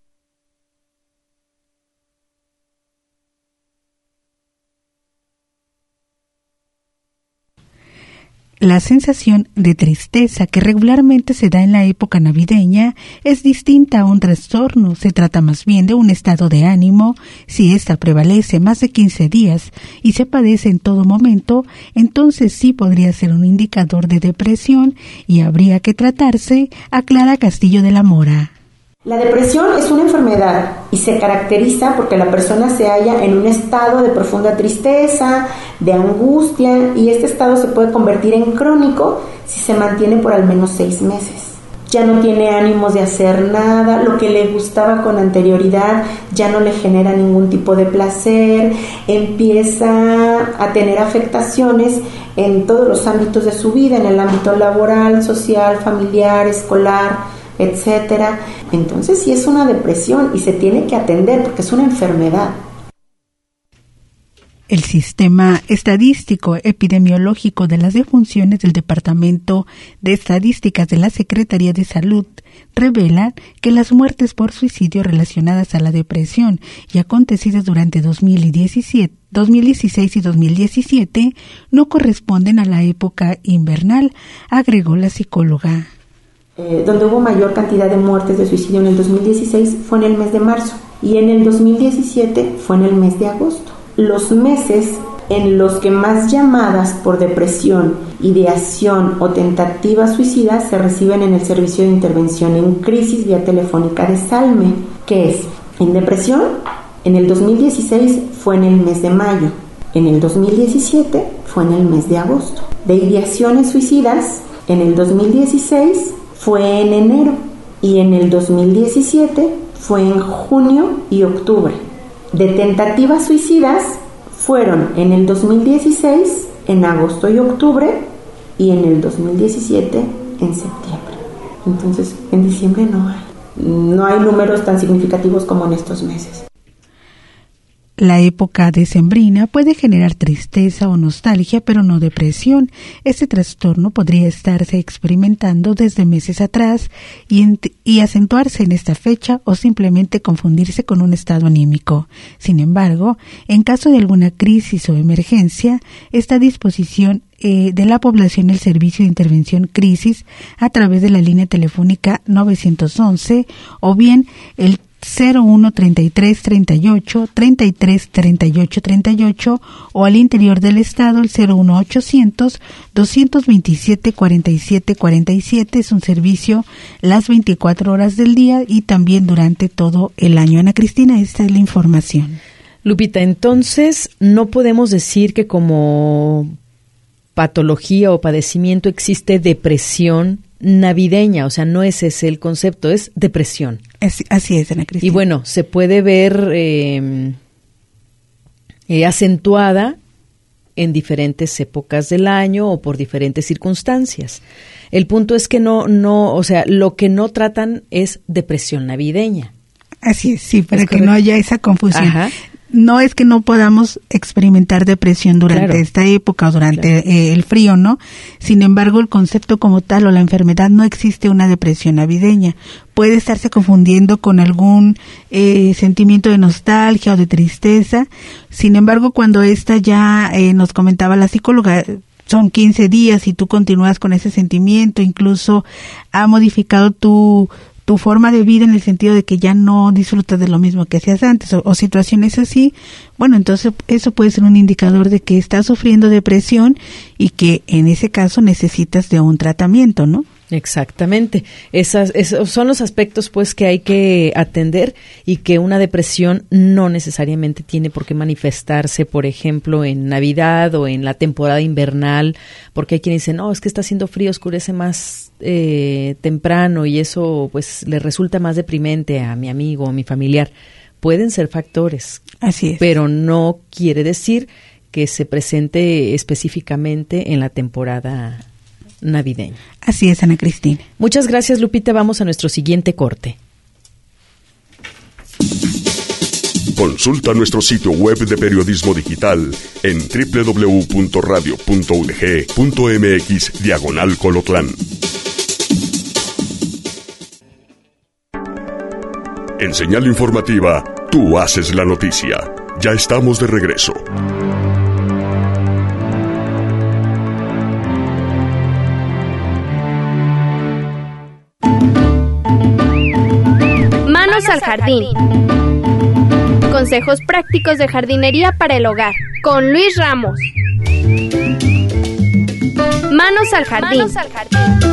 La sensación de tristeza que regularmente se da en la época navideña es distinta a un trastorno. Se trata más bien de un estado de ánimo. Si ésta prevalece más de quince días y se padece en todo momento, entonces sí podría ser un indicador de depresión y habría que tratarse, aclara Castillo de la Mora. La depresión es una enfermedad y se caracteriza porque la persona se halla en un estado de profunda tristeza, de angustia, y este estado se puede convertir en crónico si se mantiene por al menos seis meses. Ya no tiene ánimos de hacer nada, lo que le gustaba con anterioridad ya no le genera ningún tipo de placer, empieza a tener afectaciones en todos los ámbitos de su vida, en el ámbito laboral, social, familiar, escolar, etcétera. Entonces sí es una depresión y se tiene que atender porque es una enfermedad. El Sistema Estadístico Epidemiológico de las Defunciones del Departamento de Estadísticas de la Secretaría de Salud revela que las muertes por suicidio relacionadas a la depresión y acontecidas durante dos mil diecisiete, dos mil dieciséis y dos mil diecisiete no corresponden a la época invernal, agregó la psicóloga. eh, donde hubo mayor cantidad de muertes de suicidio en el dos mil dieciséis fue en el mes de marzo y en el dos mil diecisiete fue en el mes de agosto. Los meses en los que más llamadas por depresión, ideación o tentativas suicidas se reciben en el servicio de intervención en crisis vía telefónica de Salme, que es en depresión, en el dos mil dieciséis fue en el mes de mayo, en el dos mil diecisiete fue en el mes de agosto. De ideaciones suicidas, en el dos mil dieciséis fue en enero y en el dos mil diecisiete fue en junio y octubre. De tentativas suicidas fueron en el dos mil dieciséis en agosto y octubre y en el dos mil diecisiete en septiembre. Entonces, en diciembre no hay. No hay números tan significativos como en estos meses. La época decembrina puede generar tristeza o nostalgia, pero no depresión. Este trastorno podría estarse experimentando desde meses atrás y, en, y acentuarse en esta fecha o simplemente confundirse con un estado anímico. Sin embargo, en caso de alguna crisis o emergencia, esta disposición eh, de la población el Servicio de Intervención Crisis a través de la línea telefónica nueve once o bien el cero uno treinta y tres treinta y ocho treinta y tres treinta y ocho treinta y ocho o al interior del estado el cero uno ochocientos doscientos veintisiete cuarenta y siete cuarenta y siete. Es un servicio las veinticuatro horas del día y también durante todo el año. Ana Cristina, esta es la información. Lupita, entonces no podemos decir que como patología o padecimiento existe depresión navideña, o sea, no es ese el concepto, es depresión. Es, así es, Ana Cristina. Y bueno, se puede ver eh, eh, acentuada en diferentes épocas del año o por diferentes circunstancias. El punto es que no, no, o sea, lo que no tratan es depresión navideña. Así es, sí, para ¿Es que correcto? no haya esa confusión. Ajá. No es que no podamos experimentar depresión durante Claro. esta época o durante Claro. eh, el frío, ¿no? Sin embargo, el concepto como tal o la enfermedad no existe una depresión navideña. Puede estarse confundiendo con algún eh, sentimiento de nostalgia o de tristeza. Sin embargo, cuando esta ya eh, nos comentaba la psicóloga, son quince días y tú continúas con ese sentimiento, incluso ha modificado tu tu forma de vida en el sentido de que ya no disfrutas de lo mismo que hacías antes o, o situaciones así, bueno, entonces eso puede ser un indicador de que estás sufriendo depresión y que en ese caso necesitas de un tratamiento, ¿no? Exactamente. Esas, esos son los aspectos pues que hay que atender y que una depresión no necesariamente tiene por qué manifestarse, por ejemplo, en Navidad o en la temporada invernal, porque hay quienes dicen, no, es que está haciendo frío, oscurece más eh, temprano y eso pues le resulta más deprimente a mi amigo o mi familiar. Pueden ser factores. Así es. Pero no quiere decir que se presente específicamente en la temporada navideña. Así es, Ana Cristina. Muchas gracias, Lupita. Vamos a nuestro siguiente corte. Consulta nuestro sitio web de periodismo digital en doble u doble u doble u punto radio punto u d g punto m x diagonal Colotlán. En Señal Informativa, tú haces la noticia. Ya estamos de regreso. Manos al jardín. Consejos prácticos de jardinería para el hogar. Con Luis Ramos. Manos al jardín. Manos al jardín.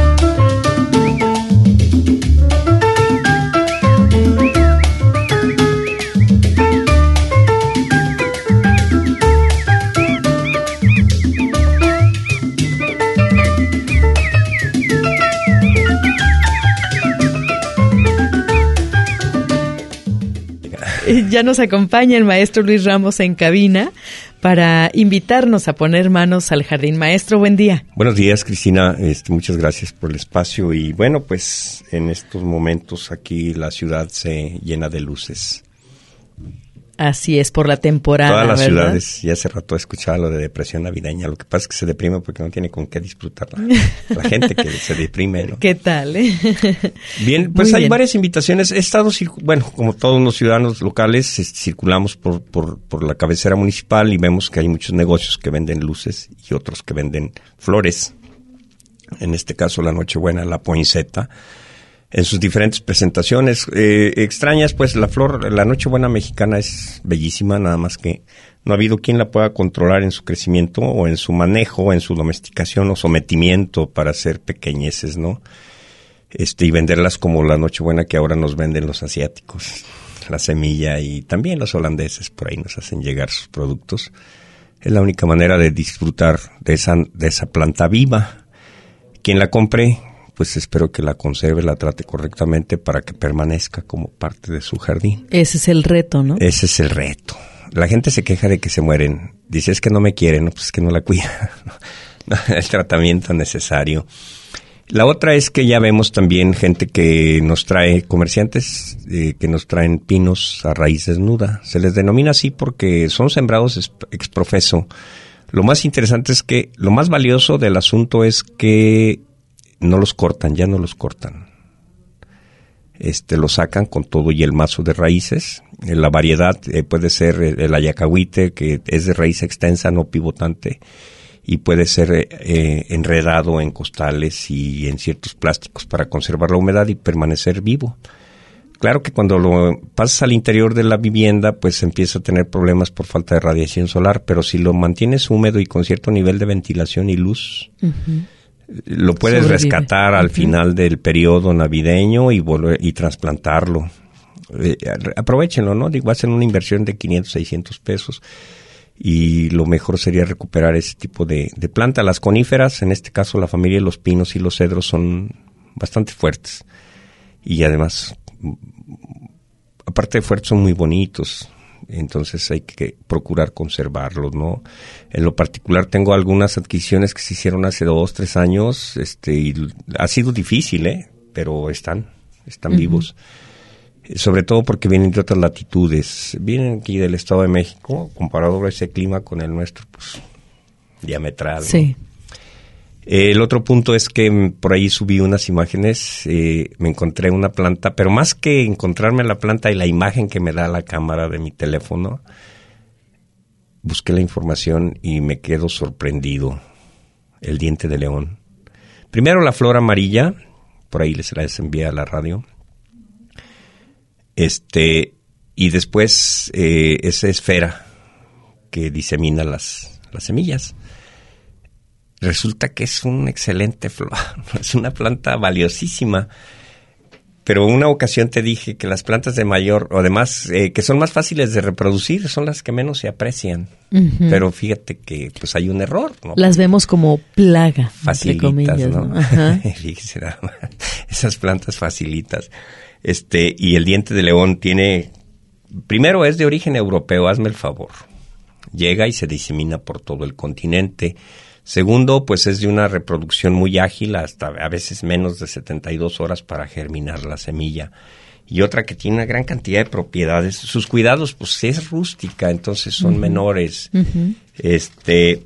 Ya nos acompaña el maestro Luis Ramos en cabina para invitarnos a poner manos al jardín. Maestro, buen día. Buenos días, Cristina. Este, muchas gracias por el espacio. Y bueno, pues en estos momentos aquí la ciudad se llena de luces. Así es, por la temporada, Todas las ¿verdad? ciudades, ya hace rato escuchaba lo de depresión navideña. Lo que pasa es que se deprime porque no tiene con qué disfrutarla. La gente que se deprime, ¿no? ¿Qué tal, eh? Bien, pues Muy hay bien. varias invitaciones. He estado, circu- bueno, como todos los ciudadanos locales, es- circulamos por, por, por la cabecera municipal y vemos que hay muchos negocios que venden luces y otros que venden flores. en este caso la Nochebuena, la poinsettia, en sus diferentes presentaciones eh, extrañas. Pues la flor, la Nochebuena mexicana es bellísima, nada más que no ha habido quien la pueda controlar en su crecimiento o en su manejo, en su domesticación o sometimiento para hacer pequeñeces, ¿no? Este, y venderlas como la Nochebuena que ahora nos venden los asiáticos, la semilla, y también los holandeses por ahí nos hacen llegar sus productos. Es la única manera de disfrutar de esa, de esa planta viva. Quien la compre, pues espero que la conserve, la trate correctamente para que permanezca como parte de su jardín. Ese es el reto, ¿no? Ese es el reto. La gente se queja de que se mueren. Dice, es que no me quieren, no, pues es que no la cuida. El tratamiento necesario. La otra es que ya vemos también gente que nos trae, comerciantes eh, que nos traen pinos a raíz desnuda. Se les denomina así porque son sembrados ex profeso. Lo más interesante es que lo más valioso del asunto es que no los cortan, ya no los cortan. Este, lo sacan con todo y el mazo de raíces. La variedad eh, puede ser el ayacahuite, que es de raíz extensa, no pivotante, y puede ser eh, enredado en costales y en ciertos plásticos para conservar la humedad y permanecer vivo. Claro que cuando lo pasas al interior de la vivienda, pues empieza a tener problemas por falta de radiación solar, pero si lo mantienes húmedo y con cierto nivel de ventilación y luz, uh-huh, lo puedes sobrevive. Rescatar al uh-huh. final del periodo navideño y volver y trasplantarlo. Eh, aprovechenlo, ¿no? Digo, hacen una inversión de quinientos, seiscientos pesos. Y lo mejor sería recuperar ese tipo de, de planta. Las coníferas, en este caso la familia de los pinos y los cedros, son bastante fuertes. Y además, aparte de fuertes, son muy bonitos. Entonces hay que procurar conservarlos, ¿no? En lo particular tengo algunas adquisiciones que se hicieron hace dos, tres años. Este, y ha sido difícil, ¿eh? Pero están, están uh-huh. vivos. Sobre todo porque vienen de otras latitudes. Vienen aquí del Estado de México, comparado a ese clima con el nuestro, pues, diametral, ¿no? Sí. Eh, el otro punto es que por ahí subí unas imágenes, eh, me encontré una planta, pero más que encontrarme la planta y la imagen que me da la cámara de mi teléfono, busqué la información y me quedo sorprendido. El diente de león. Primero la flor amarilla, por ahí les la envié a la radio. Este, y después eh, esa esfera que disemina las, las semillas. Resulta que es un excelente flor, es una planta valiosísima. Pero una ocasión te dije que las plantas de mayor, o además, eh, que son más fáciles de reproducir, son las que menos se aprecian. Uh-huh. Pero fíjate que pues hay un error, ¿no? Las vemos como plaga, facilitas, entre comillas, ¿no? ¿no? Ajá. Fíjese nada más, esas plantas facilitas. Este, y el diente de león tiene, primero es de origen europeo, hazme el favor. Llega y se disemina por todo el continente. Segundo, pues es de una reproducción muy ágil, hasta a veces menos de setenta y dos horas para germinar la semilla. Y otra que tiene una gran cantidad de propiedades. Sus cuidados, pues es rústica, entonces son uh-huh. menores. Uh-huh. Este,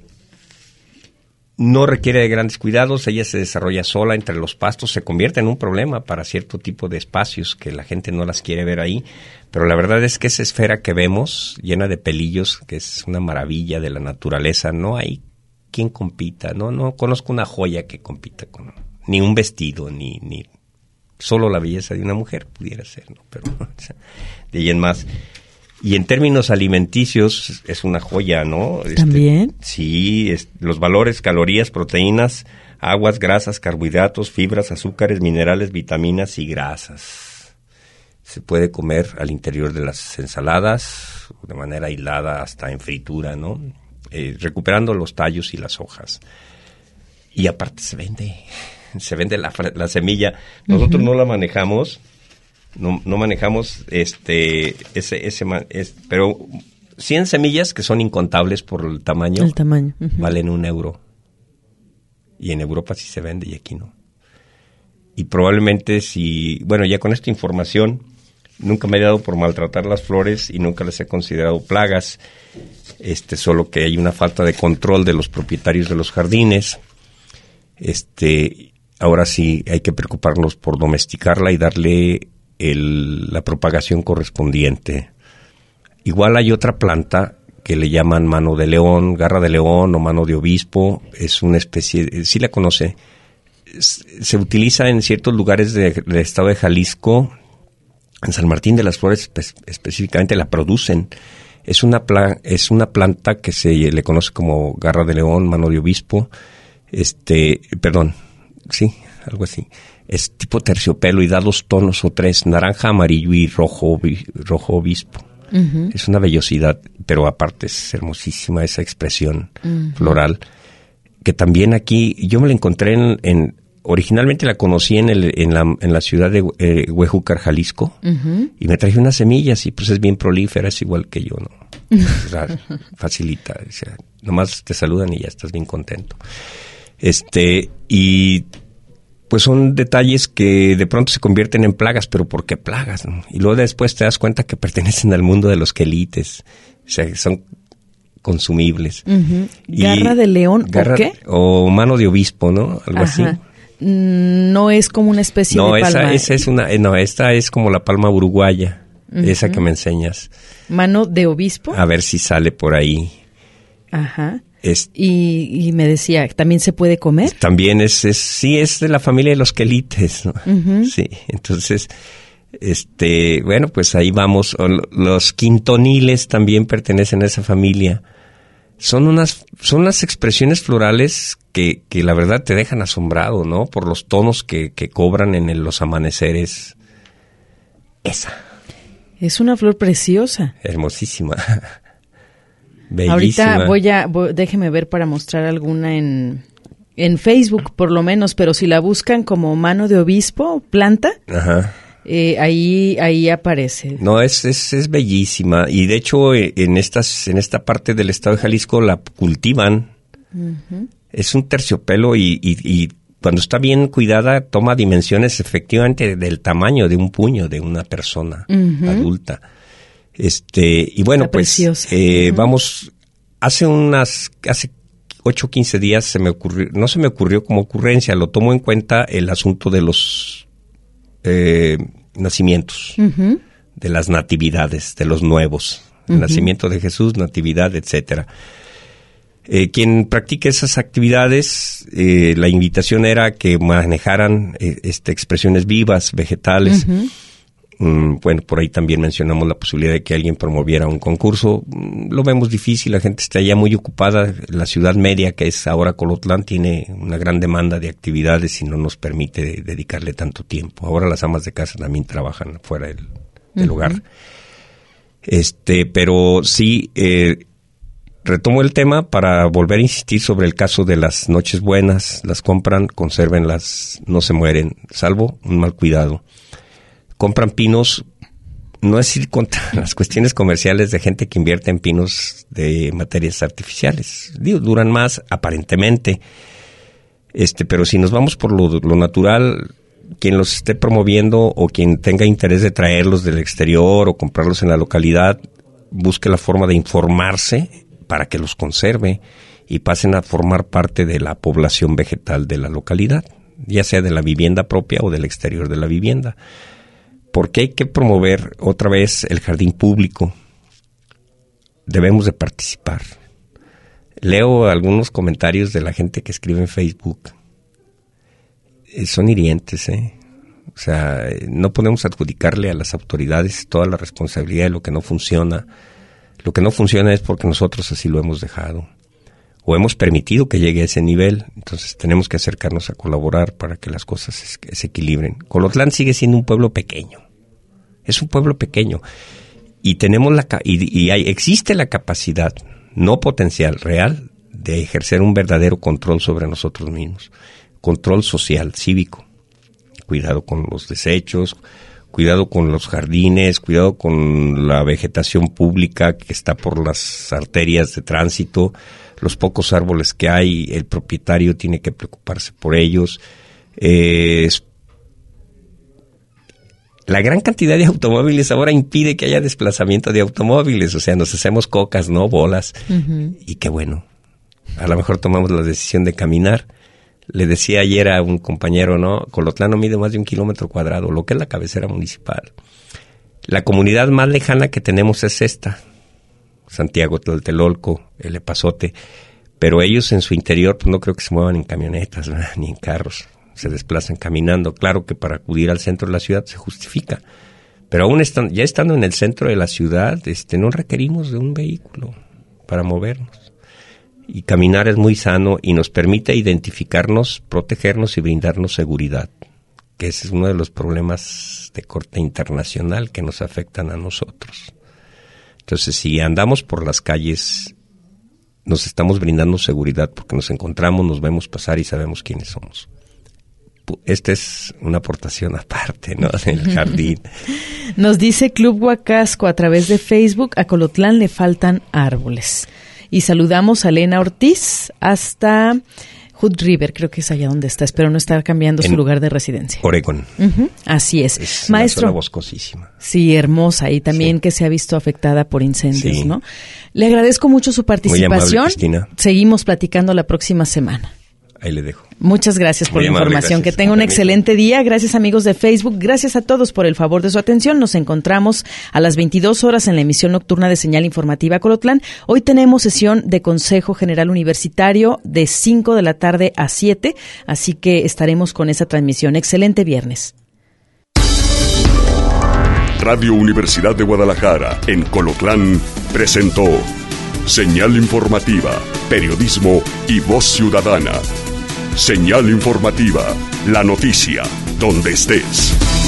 no requiere de grandes cuidados, ella se desarrolla sola entre los pastos, se convierte en un problema para cierto tipo de espacios que la gente no las quiere ver ahí. Pero la verdad es que esa esfera que vemos, llena de pelillos, que es una maravilla de la naturaleza, no hay quien compita, no no conozco una joya que compita con ni un vestido, ni ni solo la belleza de una mujer pudiera ser, ¿no? Pero o sea, de ahí en más. Y en términos alimenticios es una joya, ¿no? También. Este, sí, es, los valores, calorías, proteínas, aguas, grasas, carbohidratos, fibras, azúcares, minerales, vitaminas y grasas. Se puede comer al interior de las ensaladas, de manera aislada hasta en fritura, ¿no? Eh, recuperando los tallos y las hojas. Y aparte se vende, se vende la, la semilla. Nosotros uh-huh. no la manejamos, no, no manejamos este, ese, ese, es, pero cien semillas que son incontables por el tamaño, el tamaño. Uh-huh. valen un euro. Y en Europa sí se vende y aquí no. Y probablemente si, bueno, ya con esta información, nunca me he dado por maltratar las flores y nunca las he considerado plagas. Este, solo que hay una falta de control de los propietarios de los jardines. Este, ahora sí hay que preocuparnos por domesticarla y darle el, la propagación correspondiente. Igual hay otra planta que le llaman mano de león, garra de león o mano de obispo. Es una especie, sí la conoce, se utiliza en ciertos lugares de, del estado de Jalisco. En San Martín de las Flores espe- específicamente la producen. Es una, pla- es una planta que se le conoce como garra de león, mano de obispo. Este, perdón, sí, algo así. Es tipo terciopelo y da dos tonos o tres, naranja, amarillo y rojo, rojo obispo. Uh-huh. Es una vellosidad, pero aparte es hermosísima esa expresión uh-huh. floral. Que también aquí, yo me la encontré en, en originalmente la conocí en, el, en, la, en la ciudad de eh, Huejúcar, Jalisco, uh-huh. y me traje unas semillas y pues es bien prolífera, es igual que yo, ¿no? O sea, facilita, o sea, nomás te saludan y ya estás bien contento. Este, y pues son detalles que de pronto se convierten en plagas, pero ¿por qué plagas, no? Y luego después te das cuenta que pertenecen al mundo de los quelites, o sea, son consumibles. Uh-huh. ¿Garra de león garra, o qué? O mano de obispo, ¿no? Algo Ajá. así. No es como una especie no, de palma. No, esa, esa es una, no, esta es como la palma uruguaya, uh-huh. esa que me enseñas. ¿Mano de obispo? A ver si sale por ahí. Ajá. Es, y, y me decía, ¿también se puede comer? También es, es sí, es de la familia de los quelites, ¿no? Uh-huh. Sí, entonces, este, bueno, pues ahí vamos. Los quintoniles también pertenecen a esa familia. Son unas, son unas expresiones florales que, que la verdad te dejan asombrado, ¿no? Por los tonos que, que cobran en el, los amaneceres. Esa. Es una flor preciosa. Hermosísima. Bellísima. Ahorita voy a, voy, déjeme ver para mostrar alguna en, en Facebook por lo menos, pero si la buscan como mano de obispo, planta, Ajá. Eh, ahí ahí aparece. No, es, es es bellísima y de hecho en estas en esta parte del estado de Jalisco la cultivan. Uh-huh. Es un terciopelo y, y, y cuando está bien cuidada toma dimensiones efectivamente del tamaño de un puño de una persona uh-huh. adulta. Este y bueno, está pues eh, uh-huh. vamos hace unas hace ocho o quince días se me ocurrió, no se me ocurrió como ocurrencia, lo tomo en cuenta el asunto de los eh, nacimientos, uh-huh. de las natividades, de los nuevos, uh-huh. el nacimiento de Jesús, natividad, etcétera. Eh, quien practique esas actividades, eh, la invitación era que manejaran eh, este, expresiones vivas, vegetales. Uh-huh. Mm, bueno, por ahí también mencionamos la posibilidad de que alguien promoviera un concurso. Mm, lo vemos difícil, la gente está ya muy ocupada. La ciudad media, que es ahora Colotlán, tiene una gran demanda de actividades y no nos permite dedicarle tanto tiempo. Ahora las amas de casa también trabajan fuera del, del uh-huh. hogar. Este, pero sí, eh, retomo el tema para volver a insistir sobre el caso de las noches buenas. Las compran, consérvenlas, no se mueren, salvo un mal cuidado. Compran pinos, no es ir contra las cuestiones comerciales de gente que invierte en pinos de materias artificiales. Digo, duran más aparentemente, este, pero si nos vamos por lo, lo natural, quien los esté promoviendo o quien tenga interés de traerlos del exterior o comprarlos en la localidad, busque la forma de informarse para que los conserve y pasen a formar parte de la población vegetal de la localidad, ya sea de la vivienda propia o del exterior de la vivienda. Porque hay que promover otra vez el jardín público. Debemos de participar. Leo algunos comentarios de la gente que escribe en Facebook. Eh, son hirientes, ¿eh? O sea, no podemos adjudicarle a las autoridades toda la responsabilidad de lo que no funciona. Lo que no funciona es porque nosotros así lo hemos dejado. O hemos permitido que llegue a ese nivel. Entonces tenemos que acercarnos a colaborar para que las cosas se, se equilibren. Colotlán sigue siendo un pueblo pequeño. Es un pueblo pequeño. Y tenemos la y, y hay, existe la capacidad, no potencial, real, de ejercer un verdadero control sobre nosotros mismos. Control social, cívico. Cuidado con los desechos, cuidado con los jardines, cuidado con la vegetación pública que está por las arterias de tránsito. Los pocos árboles que hay, el propietario tiene que preocuparse por ellos. Eh, la gran cantidad de automóviles ahora impide que haya desplazamiento de automóviles. O sea, nos hacemos cocas, ¿no? Bolas. Uh-huh. Y qué bueno. A lo mejor tomamos la decisión de caminar. Le decía ayer a un compañero, ¿no? Colotlán no mide más de un kilómetro cuadrado, lo que es la cabecera municipal. La comunidad más lejana que tenemos es esta. Santiago, Tlatelolco, el Epazote, pero ellos en su interior pues no creo que se muevan en camionetas, ¿verdad? Ni en carros, se desplazan caminando. Claro que para acudir al centro de la ciudad se justifica, pero aún están, ya estando en el centro de la ciudad, este, no requerimos de un vehículo para movernos. Y caminar es muy sano y nos permite identificarnos, protegernos y brindarnos seguridad, que ese es uno de los problemas de corte internacional que nos afectan a nosotros. Entonces, si andamos por las calles, nos estamos brindando seguridad porque nos encontramos, nos vemos pasar y sabemos quiénes somos. Esta es una aportación aparte, ¿no?, del jardín. Nos dice Club Huacasco a través de Facebook, a Colotlán le faltan árboles. Y saludamos a Elena Ortiz hasta Hood River, creo que es allá donde está, espero no estar cambiando en su lugar de residencia. Oregón. Uh-huh, así es. Es Maestro, una zona boscosísima. Sí, hermosa, y también sí, que se ha visto afectada por incendios, sí, ¿no? Le agradezco mucho su participación. Muy amable, Cristina. Seguimos platicando la próxima semana. Ahí le dejo. Muchas gracias por Muy la amable, información. gracias. Que tenga un excelente día. Gracias, amigos de Facebook. Gracias a todos por el favor de su atención. Nos encontramos a las veintidós horas en la emisión nocturna de Señal Informativa Colotlán. Hoy tenemos sesión de Consejo General Universitario de cinco de la tarde a siete, así que estaremos con esa transmisión. Excelente viernes. Radio Universidad de Guadalajara en Colotlán presentó Señal Informativa, Periodismo y Voz Ciudadana. Señal Informativa, la noticia, donde estés.